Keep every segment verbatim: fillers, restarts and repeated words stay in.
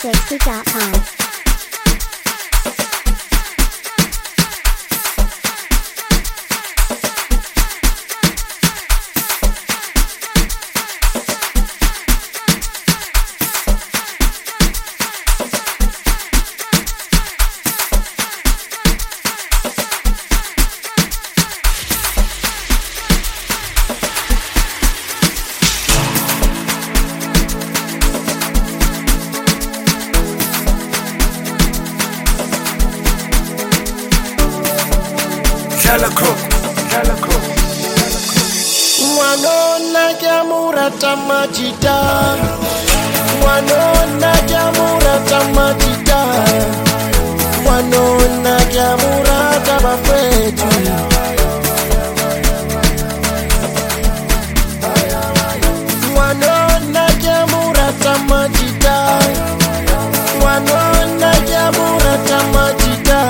sixty dot com. Wanona kiamurata majita, wanona kiamurata majita, wanona kiamurata bafetu. Wanona kiamurata majita, wanona kiamurata majita,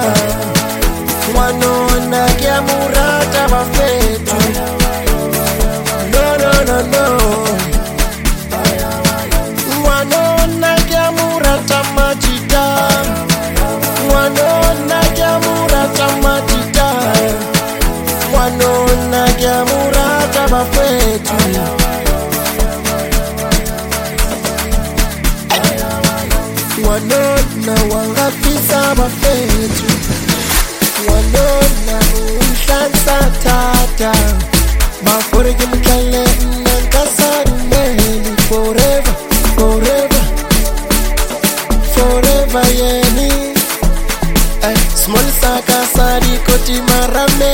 wanona kiamurata bafetu. No, no. Wanona kiamurata majita, wanona kiamurata majita, wanona kiamurata bafetu. Wanona wangafisa bafetu, wanona umhlanza tata. Bafore kimkale nankasari meli forever, forever, forever yeni. Ay, small saka sari koti marame.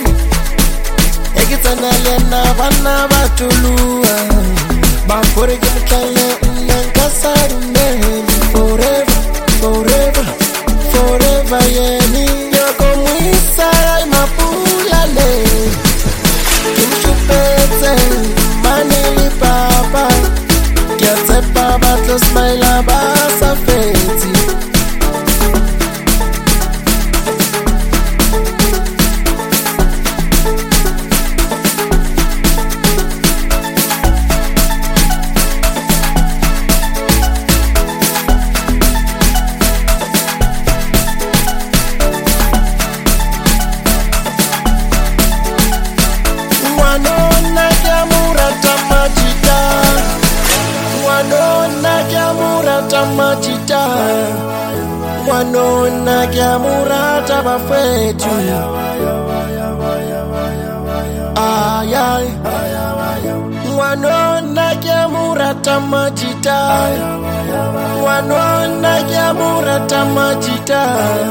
Ekitana lena bana batulua. Bafore kimkale nankasari meli forever, forever, forever yeni. Yoko mwisara imapulale. Manili papa, kiate papa to smile abasa feti. Wanona kiamurata majita, wanona kiamurata majita, wanona kiamurata bafetu. Ay ay, wanona kiamurata majita, wanona kiamurata majita,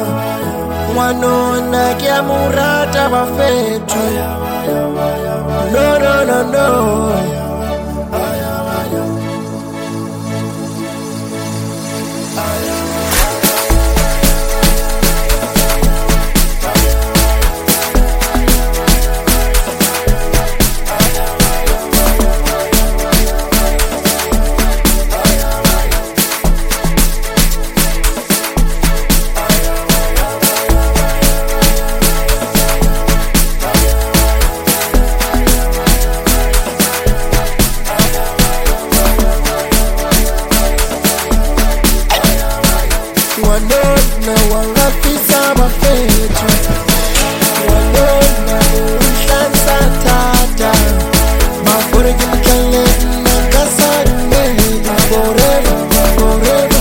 wanona kiamurata bafetu. No, no, no, no. Wanona wangafisa bafetu, wanona umhlanza tata. Bafore kimkale nankasari meli forever, forever,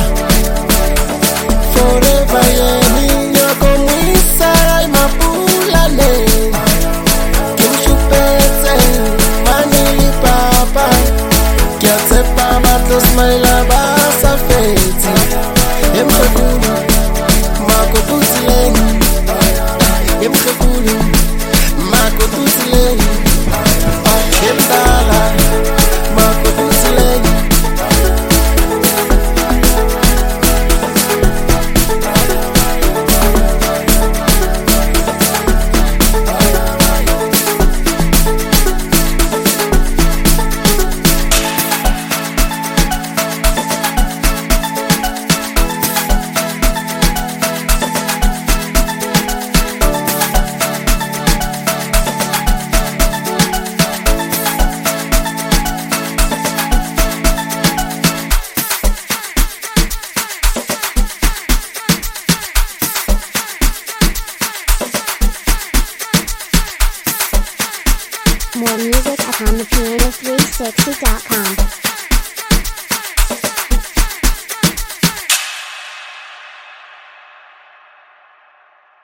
forever yeni. Yoko mwisara imapulale. Kimshupete manili papa, kiate papa to smile abasa feti. Emkhekulu, mako tusileni. Emkhekulu, mako tusileni. Emdala, mako tusileni. More music at on the piano three sixty dot com.